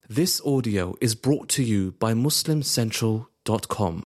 This audio is brought to you by MuslimCentral.com.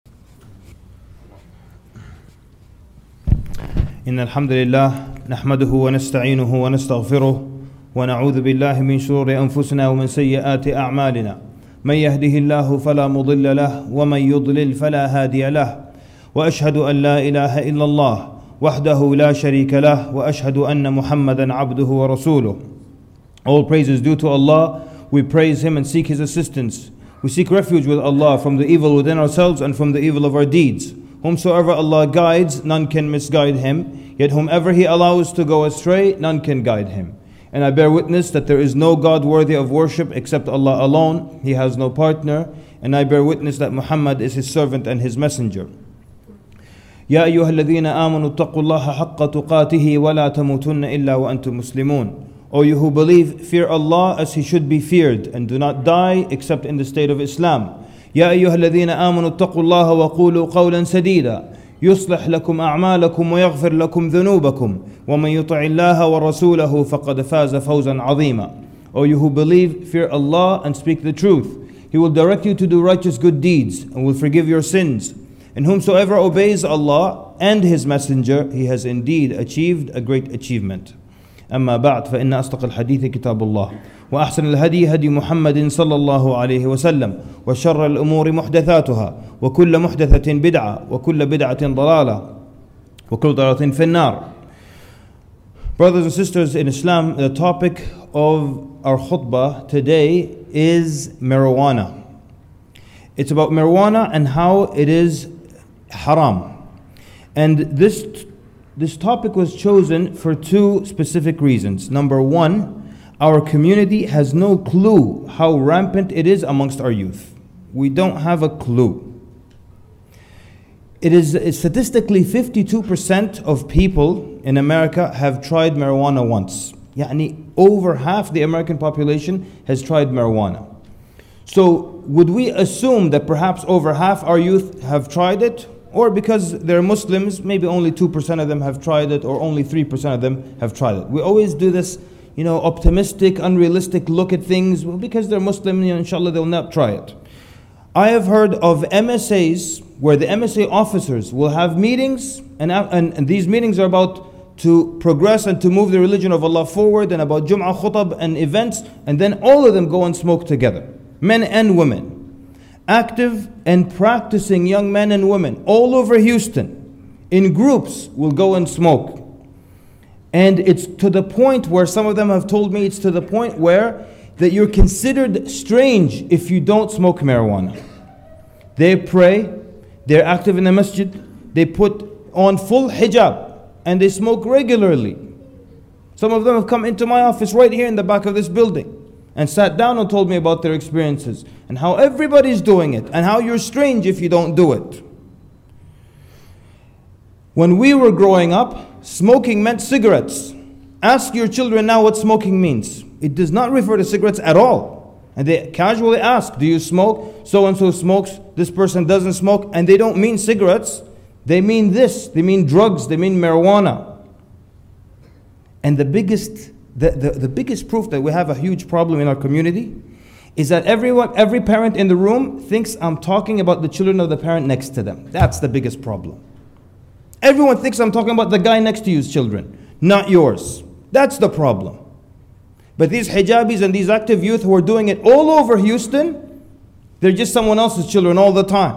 إن الحمد لله نحمده ونستعينه ونستغفره ونعوذ بالله من شرور أنفسنا ومن سيئات أعمالنا من يهده الله فلا مضل له ومن يضلل فلا هادي له وأشهد أن لا إله إلا الله وحده لا شريك له وأشهد أن محمدا عبده ورسوله. All praise is due to Allah. We praise Him and seek His assistance. We seek refuge with Allah from the evil within ourselves and from the evil of our deeds. Whomsoever Allah guides, none can misguide him. Yet whomever He allows to go astray, none can guide him. And I bear witness that there is no God worthy of worship except Allah alone. He has no partner. And I bear witness that Muhammad is His servant and His messenger. يا أيها الذين آمنوا اتقوا الله حق تقاته ولا تموتن إلا وأنتم مسلمون. O you who believe, fear Allah as He should be feared, and do not die except in the state of Islam. يا أيها الذين آمنوا اتقوا الله وقولوا قولا سديدا يصلح لكم أعمالكم ويغفر لكم ذنوبكم ومن يطع الله ورسوله فقد فاز فوزا عظيما. O you who believe, fear Allah and speak the truth. He will direct you to do righteous good deeds and will forgive your sins. And whomsoever obeys Allah and His messenger, he has indeed achieved a great achievement. أما بعد فإن أصدق الحديث كتاب الله وأحسن الهدي هدي محمد صلى الله عليه وسلم وشر الأمور محدثاتها وكل محدثة بدعة وكل بدعة ضلالة وكل ضلالة في النار. Brothers and sisters in Islam, the topic of our khutbah today is marijuana. It's about marijuana and how it is haram. And this topic was chosen for two specific reasons. Number one, our community has no clue how rampant it is amongst our youth. We don't have a clue. It is statistically 52% of people in America have tried marijuana once. Yani over half the American population has tried marijuana. So would we assume that perhaps over half our youth have tried it? Or because they're Muslims, maybe only 2% of them have tried it, or only 3% of them have tried it. We always do this, optimistic, unrealistic look at things. Well, because they're Muslim, inshallah, they'll not try it. I have heard of MSAs where the MSA officers will have meetings, and these meetings are about to progress and to move the religion of Allah forward, and about Jum'ah khutab and events, and then all of them go and smoke together, men and women. Active and practicing young men and women all over Houston in groups will go and smoke. And it's to the point where some of them have told me it's to the point where that you're considered strange if you don't smoke marijuana. They pray, they're active in the masjid, they put on full hijab and they smoke regularly. Some of them have come into my office right here in the back of this building and sat down and told me about their experiences and how everybody's doing it and how you're strange if you don't do it. When we were growing up, smoking meant cigarettes. Ask your children now what smoking means. It does not refer to cigarettes at all. And they casually ask, do you smoke? So-and-so smokes, this person doesn't smoke. And they don't mean cigarettes. They mean this. They mean drugs. They mean marijuana. And the biggest proof that we have a huge problem in our community is that every parent in the room thinks I'm talking about the children of the parent next to them. That's the biggest problem. Everyone thinks I'm talking about the guy next to you's children, not yours. That's the problem. But these hijabis and these active youth who are doing it all over Houston, they're just someone else's children all the time.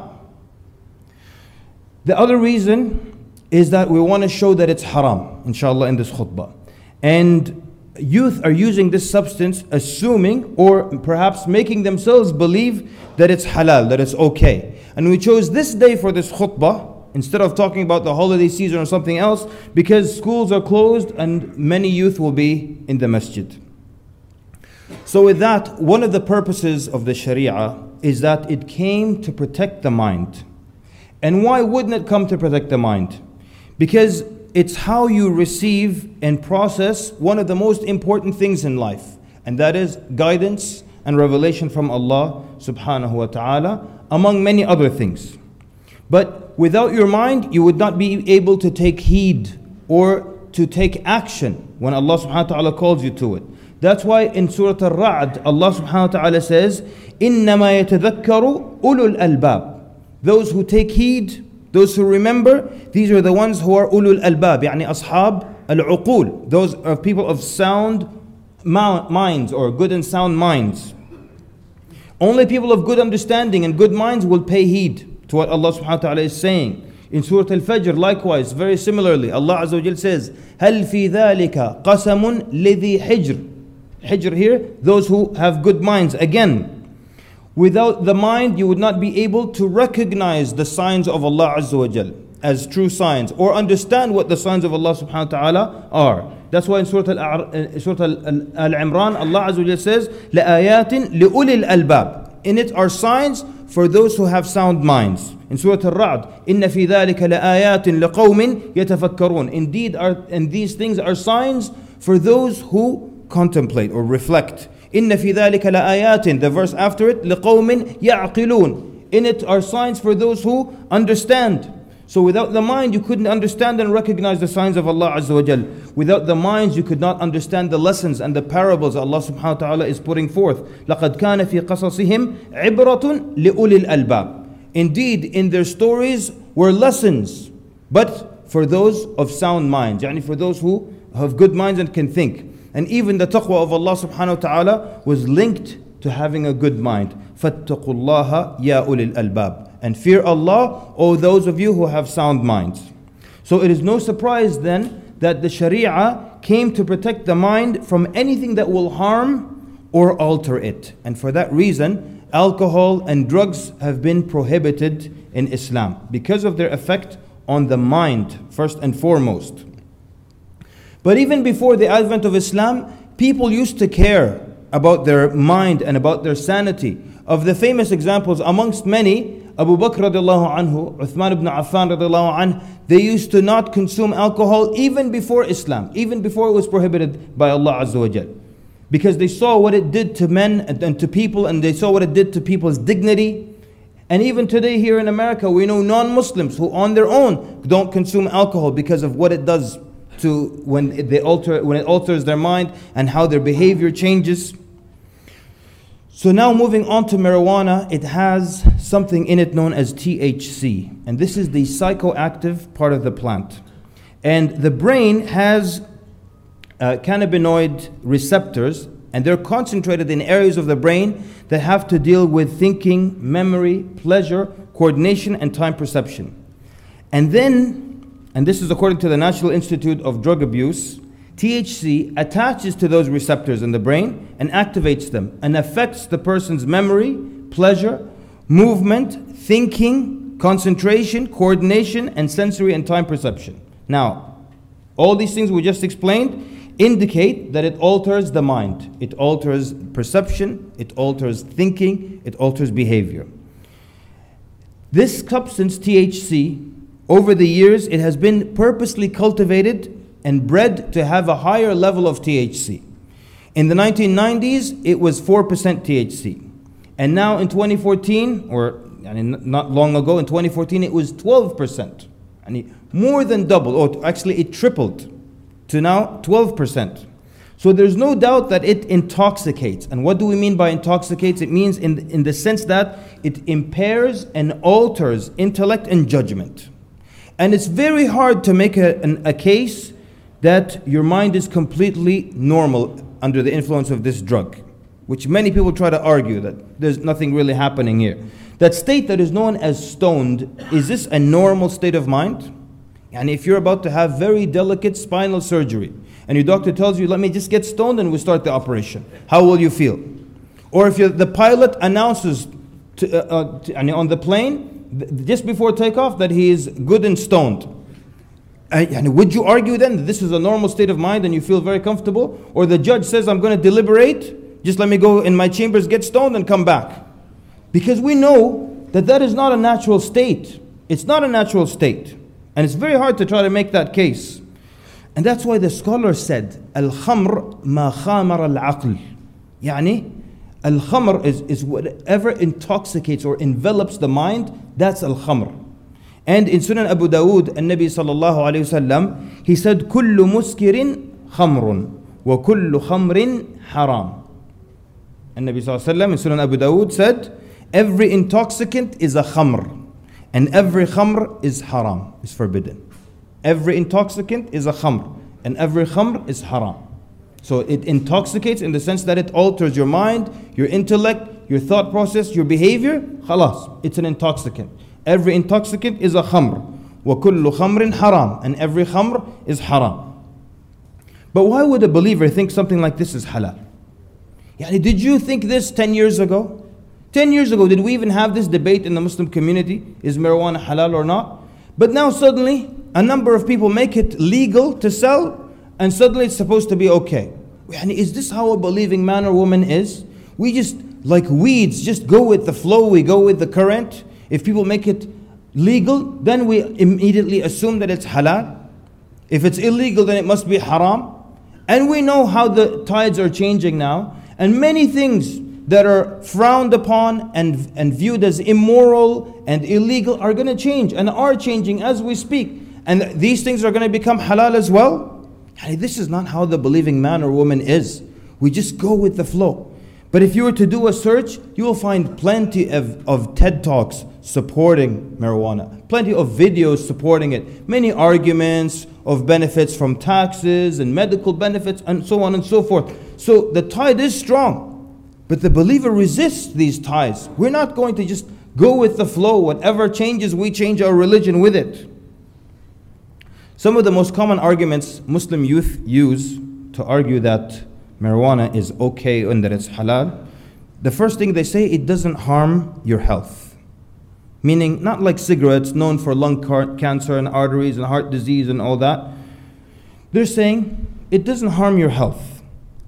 The other reason is that we want to show that it's haram, inshallah, in this khutbah. And youth are using this substance assuming or perhaps making themselves believe that it's halal, that it's okay. And we chose this day for this khutbah instead of talking about the holiday season or something else because schools are closed and many youth will be in the masjid. So with that, one of the purposes of the Sharia is that it came to protect the mind. And why wouldn't it come to protect the mind? Because it's how you receive and process one of the most important things in life, and that is guidance and revelation from Allah subhanahu wa ta'ala, among many other things. But without your mind, you would not be able to take heed or to take action when Allah subhanahu wa ta'ala calls you to it. That's why in Surah Al-Ra'd, Allah subhanahu wa ta'ala says, إِنَّمَا يَتَذَكَّرُ أُولُو الْأَلْبَابِ. Those who take heed, those who remember, these are the ones who are ulul albab, يعني أصحاب العقول. Those are people of sound minds or good and sound minds. Only people of good understanding and good minds will pay heed to what Allah subhanahu wa ta'ala is saying. In Surah Al-Fajr, likewise, very similarly, Allah Azza wa Jal says, هَلْ فِي ذَلِكَ قَسَمٌ لِذِي حِجْرٍ. Hijr here, those who have good minds. Again, without the mind, you would not be able to recognize the signs of Allah Azza wa Jal as true signs, or understand what the signs of Allah subhanahu wa ta'ala are. That's why in Surah Al-Imran, Allah Azza wa Jal says, لَآيَاتٍ لِأُولِي الْأَلْبَابِ. In it are signs for those who have sound minds. In Surah Al-Ra'd, إِنَّ فِي ذَلِكَ لَآيَاتٍ لِقَوْمٍ يَتَفَكَّرُونَ. Indeed, and these things are signs for those who contemplate or reflect. إِنَّ فِي ذَلِكَ لَآيَاتٍ. The verse after it, لِقَوْمٍ يَعْقِلُونَ. In it are signs for those who understand. So without the mind, you couldn't understand and recognize the signs of Allah Azza wa Jal. Without the minds, you could not understand the lessons and the parables Allah subhanahu wa ta'ala is putting forth. لَقَدْ كَانَ فِي قَصَصِهِمْ عِبْرَةٌ لِأُولِي الْأَلْبَابِ. Indeed, in their stories were lessons, but for those of sound minds, يعني for those who have good minds and can think. And even the taqwa of Allah subhanahu wa ta'ala was linked to having a good mind. فَاتَّقُوا اللَّهَ يَا أُولِي الْأَلْبَابِ. And fear Allah, O those of you who have sound minds. So it is no surprise then that the Sharia came to protect the mind from anything that will harm or alter it. And for that reason, alcohol and drugs have been prohibited in Islam because of their effect on the mind, first and foremost. But even before the advent of Islam, people used to care about their mind and about their sanity. Of the famous examples, amongst many, Abu Bakr radiallahu anhu, Uthman ibn Affan radiallahu anhu, they used to not consume alcohol even before Islam, even before it was prohibited by Allah Azza wa Jal. Because they saw what it did to men and to people, and they saw what it did to people's dignity. And even today here in America, we know non-Muslims who on their own don't consume alcohol because of what it does to when it alters their mind and how their behavior changes. So now moving on to marijuana, it has something in it known as THC. And this is the psychoactive part of the plant. And the brain has cannabinoid receptors, and they're concentrated in areas of the brain that have to deal with thinking, memory, pleasure, coordination, and time perception. And this is according to the National Institute of Drug Abuse, THC attaches to those receptors in the brain and activates them and affects the person's memory, pleasure, movement, thinking, concentration, coordination, and sensory and time perception. Now, all these things we just explained indicate that it alters the mind. It alters perception, it alters thinking, it alters behavior. This substance, THC, over the years, it has been purposely cultivated and bred to have a higher level of THC. In the 1990s, it was 4% THC. And now in 2014, or not long ago, in 2014, it was 12%. And more than double, or actually it tripled to now 12%. So there's no doubt that it intoxicates. And what do we mean by intoxicates? It means in the sense that it impairs and alters intellect and judgment. And it's very hard to make a case that your mind is completely normal under the influence of this drug, which many people try to argue that there's nothing really happening here. That state that is known as stoned, is this a normal state of mind? And if you're about to have very delicate spinal surgery, and your doctor tells you, let me just get stoned and we'll start the operation, how will you feel? Or if the pilot announces on the plane, just before takeoff, that he is good and stoned, and would you argue then that this is a normal state of mind and you feel very comfortable? Or the judge says, I'm going to deliberate, just let me go in my chambers, get stoned and come back. Because we know that is not a natural state. It's not a natural state. And it's very hard to try to make that case. And that's why the scholar said, Al-khamr ma khamar al-aql. Yani, al-khamr is whatever intoxicates or envelops the mind, that's al-khamr. And in Sunan Abu Dawood, An-Nabi sallallahu alayhi wasallam, he said, كُلُّ مُسْكِرٍ خَمْرٌ وَكُلُّ خَمْرٍ haram. And Nabi sallallahu alayhi wa sallam in Sunan Abu Dawood said, every intoxicant is a khamr, and every khamr is haram, is forbidden. Every intoxicant is a khamr, and every khamr is haram. So it intoxicates in the sense that it alters your mind, your intellect, your thought process, your behavior. Khalas, it's an intoxicant. Every intoxicant is a khamr. وَكُلُّ خَمْرٍ haram, and every khamr is haram. But why would a believer think something like this is halal? Yani, did you think this 10 years ago? 10 years ago, did we even have this debate in the Muslim community? Is marijuana halal or not? But now suddenly, a number of people make it legal to sell, and suddenly it's supposed to be okay. Yani, is this how a believing man or woman is? We just, like weeds, just go with the flow, we go with the current. If people make it legal, then we immediately assume that it's halal. If it's illegal, then it must be haram. And we know how the tides are changing now. And many things that are frowned upon and viewed as immoral and illegal are going to change and are changing as we speak. And these things are going to become halal as well. This is not how the believing man or woman is. We just go with the flow. But if you were to do a search, you will find plenty of TED Talks supporting marijuana. Plenty of videos supporting it. Many arguments of benefits from taxes and medical benefits and so on and so forth. So the tide is strong. But the believer resists these tides. We're not going to just go with the flow. Whatever changes, we change our religion with it. Some of the most common arguments Muslim youth use to argue that marijuana is okay and that it's halal, the first thing they say, it doesn't harm your health. Meaning, not like cigarettes, known for lung cancer and arteries and heart disease and all that. They're saying, it doesn't harm your health.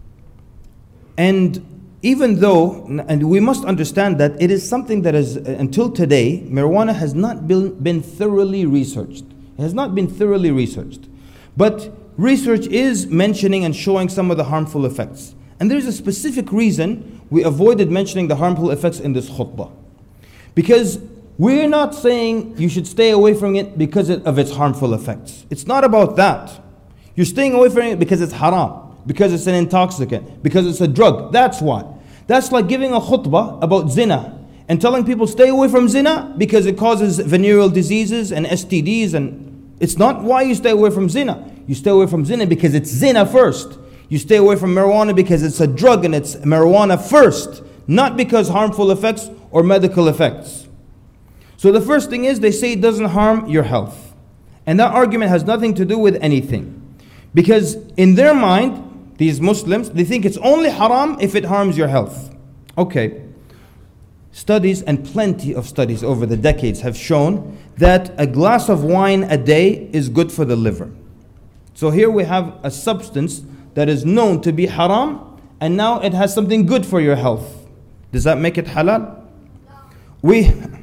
And even though, and we must understand that it is something that is, until today, marijuana has not been thoroughly researched. It has not been thoroughly researched. But research is mentioning and showing some of the harmful effects. And there's a specific reason we avoided mentioning the harmful effects in this khutbah. Because we're not saying you should stay away from it because of its harmful effects. It's not about that. You're staying away from it because it's haram, because it's an intoxicant, because it's a drug. That's why. That's like giving a khutbah about zina and telling people stay away from zina because it causes venereal diseases and STDs. And it's not why you stay away from zina. You stay away from zina because it's zina first. You stay away from marijuana because it's a drug and it's marijuana first, not because harmful effects or medical effects. So the first thing is they say it doesn't harm your health. And that argument has nothing to do with anything. Because in their mind, these Muslims, they think it's only haram if it harms your health. Okay. Studies and plenty of studies over the decades have shown that a glass of wine a day is good for the liver. So here we have a substance that is known to be haram, and now it has something good for your health. Does that make it halal? We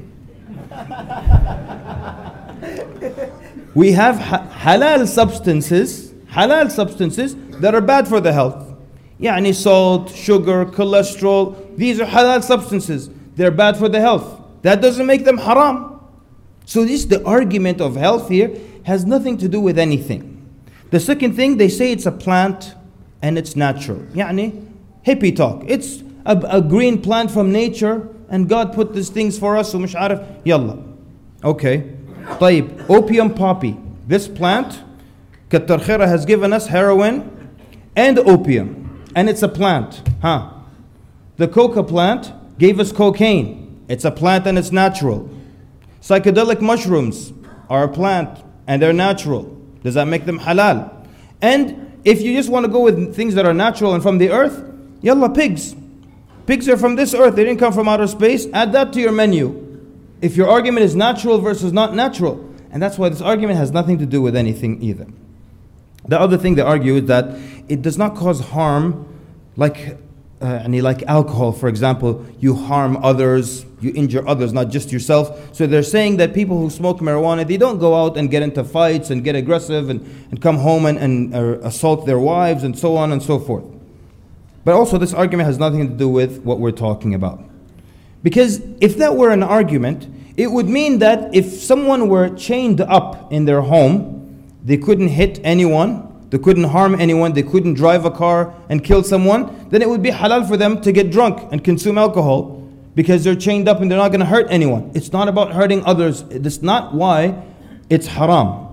have halal substances that are bad for the health. Yani salt, sugar, cholesterol, these are halal substances. They're bad for the health. That doesn't make them haram. So the argument of health here has nothing to do with anything. The second thing, they say it's a plant and it's natural. Yani hippie talk. It's a green plant from nature and God put these things for us, so مش عارف, yalla. Okay. طيب, opium poppy. This plant, Kattar Khaira, has given us heroin and opium. And it's a plant. The coca plant gave us cocaine. It's a plant and it's natural. Psychedelic mushrooms are a plant and they're natural. Does that make them halal? And if you just want to go with things that are natural and from the earth, yalla, pigs. Pigs are from this earth. They didn't come from outer space. Add that to your menu. If your argument is natural versus not natural. And that's why this argument has nothing to do with anything either. The other thing they argue is that it does not cause harm like alcohol, for example. You harm others, you injure others, not just yourself. So they're saying that people who smoke marijuana, they don't go out and get into fights and get aggressive and come home and assault their wives and so on and so forth. But also this argument has nothing to do with what we're talking about. Because if that were an argument, it would mean that if someone were chained up in their home, they couldn't hit anyone, they couldn't harm anyone, they couldn't drive a car and kill someone, then it would be halal for them to get drunk and consume alcohol because they're chained up and they're not going to hurt anyone. It's not about hurting others. That's not why it's haram.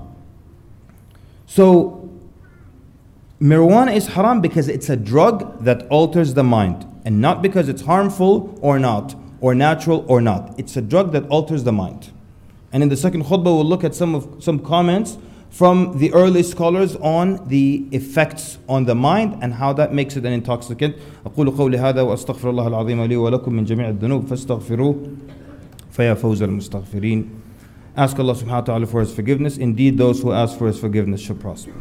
So marijuana is haram because it's a drug that alters the mind, and not because it's harmful or not, or natural or not. It's a drug that alters the mind. And in the second khutbah, we'll look at some comments from the early scholars on the effects on the mind and how that makes it an intoxicant. أقول قولي هذا وأستغفر الله العظيم لي ولكم من جميع الذنوب فاستغفروه فيا فوز المستغفرين. Ask Allah subhanahu wa ta'ala for His forgiveness. Indeed, those who ask for His forgiveness shall prosper.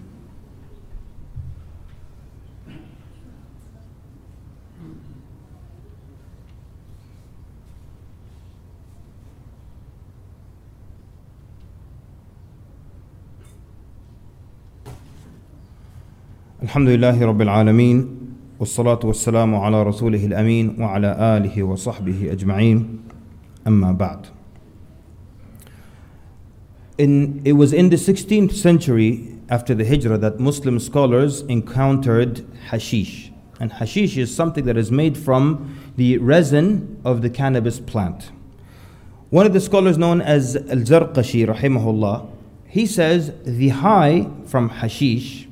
الحمد لله رب العالمين والصلاة والسلام على رسوله الأمين وعلى آله وصحبه أجمعين أما بعد. It was in the 16th century after the Hijrah that Muslim scholars encountered hashish. And hashish is something that is made from the resin of the cannabis plant. One of the scholars known as Al-Zarqashi rahimahullah, he says the high from hashish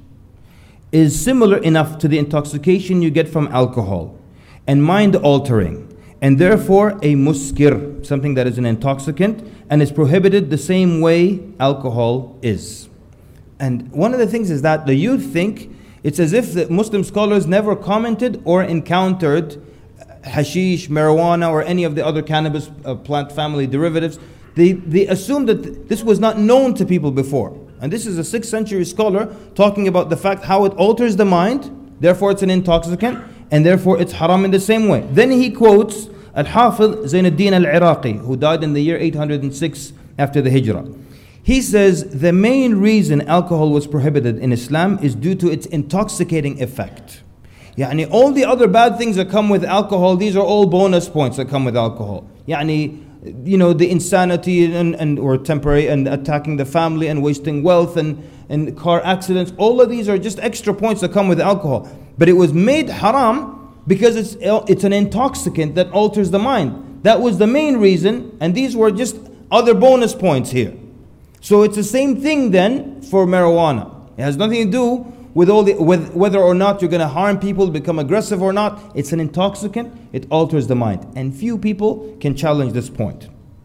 is similar enough to the intoxication you get from alcohol and mind altering, and therefore a muskir, something that is an intoxicant and is prohibited the same way alcohol is. And one of the things is that the youth think it's as if the Muslim scholars never commented or encountered hashish, marijuana, or any of the other cannabis plant family derivatives. They assumed that this was not known to people before. And this is a 6th century scholar talking about the fact how it alters the mind, therefore it's an intoxicant, and therefore it's haram in the same way. Then he quotes Al-Hafidh Zainuddin Al-Iraqi, who died in the year 806 after the Hijrah. He says the main reason alcohol was prohibited in Islam is due to its intoxicating effect. Yani all the other bad things that come with alcohol, these are all bonus points that come with alcohol. Yani, you know, the insanity and or temporary and attacking the family and wasting wealth and car accidents, all of these are just extra points that come with alcohol. But it was made haram because it's an intoxicant that alters the mind. That was the main reason, and these were just other bonus points here. So it's the same thing then for marijuana. It has nothing to do with whether or not you're going to harm people, become aggressive or not. It's an intoxicant, it alters the mind. And few people can challenge this point.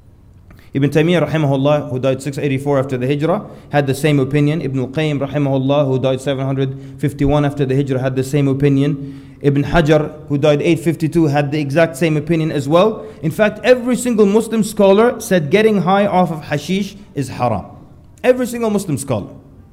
Ibn Taymiyyah rahimahullah, who died 684 after the Hijrah, had the same opinion. Ibn al-Qayyim rahimahullah, who died 751 after the Hijrah, had the same opinion. Ibn Hajar, who died 852, had the exact same opinion as well. In fact, every single Muslim scholar said getting high off of hashish is haram. Every single Muslim scholar.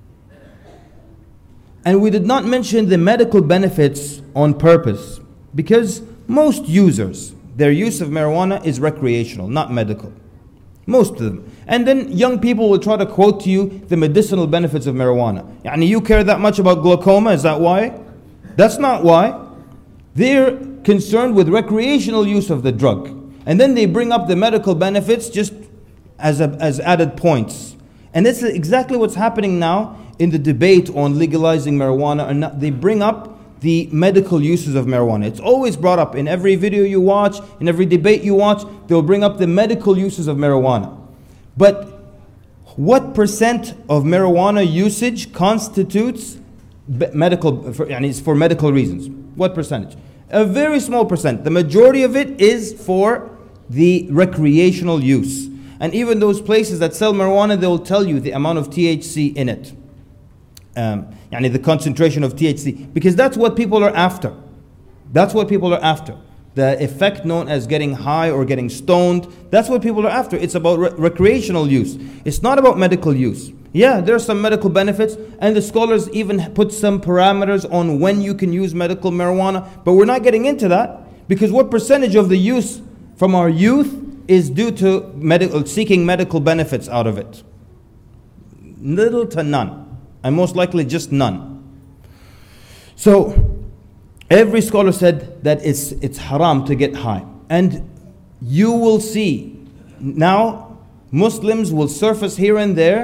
And we did not mention the medical benefits on purpose, because most users, their use of marijuana is recreational, not medical. Most of them. And then young people will try to quote to you the medicinal benefits of marijuana. Yani you care that much about glaucoma, is that why? That's not why. They're concerned with recreational use of the drug. And then they bring up the medical benefits just as added points. And this is exactly what's happening now in the debate on legalizing marijuana or not. They bring up the medical uses of marijuana. It's always brought up in every video you watch, in every debate you watch, they'll bring up the medical uses of marijuana. But what percent of marijuana usage constitutes medical, for medical reasons? What percentage? A very small percent. The majority of it is for the recreational use. And even those places that sell marijuana, they will tell you the amount of THC in it. The concentration of THC, because that's what people are after. That's what people are after. The effect known as getting high or getting stoned, that's what people are after. It's about recreational use. It's not about medical use. Yeah, there are some medical benefits, and the scholars even put some parameters on when you can use medical marijuana, but we're not getting into that, because what percentage of the use from our youth is due to seeking medical benefits out of it? Little to none. And most likely just none. So every scholar said that it's haram to get high. And you will see now Muslims will surface here and there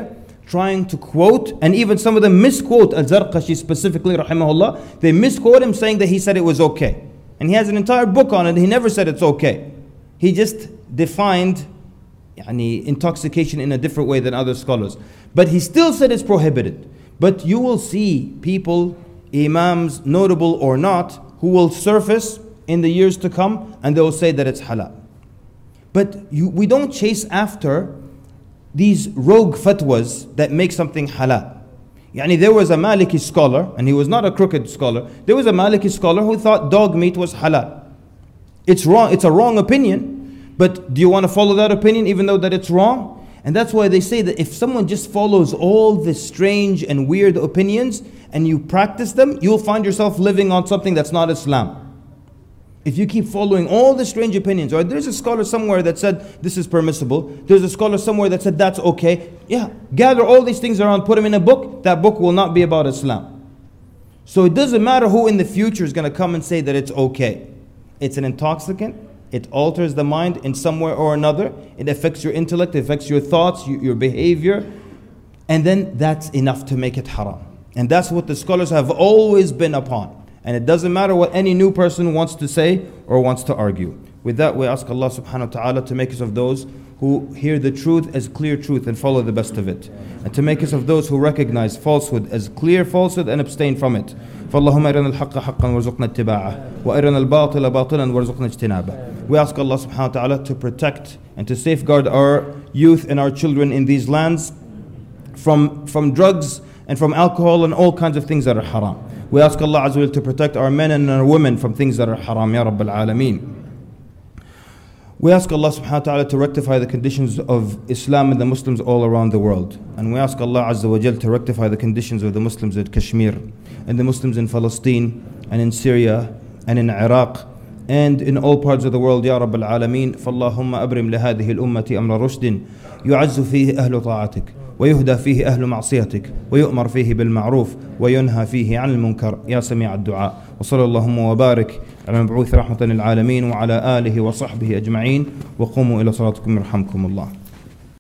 trying to quote, and even some of them misquote Al-Zarqashi specifically, rahimahullah. They misquote him saying that he said it was okay. And he has an entire book on it. He never said it's okay. He just defined intoxication in a different way than other scholars. But he still said it's prohibited. But you will see people, imams, notable or not, who will surface in the years to come and they will say that it's halal. But we don't chase after these rogue fatwas that make something halal. There was a Maliki scholar, and he was not a crooked scholar. There was a Maliki scholar who thought dog meat was halal. It's wrong. It's a wrong opinion. But do you want to follow that opinion even though that it's wrong? And that's why they say that if someone just follows all the strange and weird opinions and you practice them, you'll find yourself living on something that's not Islam. If you keep following all the strange opinions, or there's a scholar somewhere that said this is permissible, there's a scholar somewhere that said that's okay. Yeah, gather all these things around, put them in a book, that book will not be about Islam. So it doesn't matter who in the future is going to come and say that it's okay. It's an intoxicant. It alters the mind in some way or another. It affects your intellect, it affects your thoughts, your behavior. And then that's enough to make it haram. And that's what the scholars have always been upon. And it doesn't matter what any new person wants to say or wants to argue. With that, we ask Allah subhanahu wa ta'ala to make us of those who hear the truth as clear truth and follow the best of it. And to make us of those who recognize falsehood as clear falsehood and abstain from it. فَاللَّهُمَّ أَرِنَا الْحَقَّ حَقًّا وَارْزُقْنَا اتِّبَاعَهُ وَأَرِنَا الْبَاطِلَ بَاطِلًا وَارْزُقْنَا اجْتِنَابَهُ. We ask Allah subhanahu wa ta'ala to protect and to safeguard our youth and our children in these lands from drugs and from alcohol and all kinds of things that are haram. We ask Allah Azza wa Jal to protect our men and our women from things that are haram, Ya Rabbil Alameen. We ask Allah subhanahu wa ta'ala to rectify the conditions of Islam and the Muslims all around the world. And we ask Allah Azza wa Jal to rectify the conditions of the Muslims at Kashmir, and the Muslims in Palestine, and in Syria, and in Iraq, and in all parts of the world, Ya Rabbil Alameen. فَاللَّهُمَّ أَبْرِمْ لِهَذِهِ الْأُمَّةِ أَمْرَ رُشْدٍ يُعَزُّ فِيهِ أَهْلُ طَاعَتِكَ ويهدى فيه أهل معصيتك ويؤمر فيه بالمعروف وينهى فيه عن المنكر يا سميع الدعاء. وصلى اللهم وبارك على المبعوث رحمة للعالمين وعلى آله وصحبه أجمعين. وقوموا إلى صلاتكم يرحمكم الله.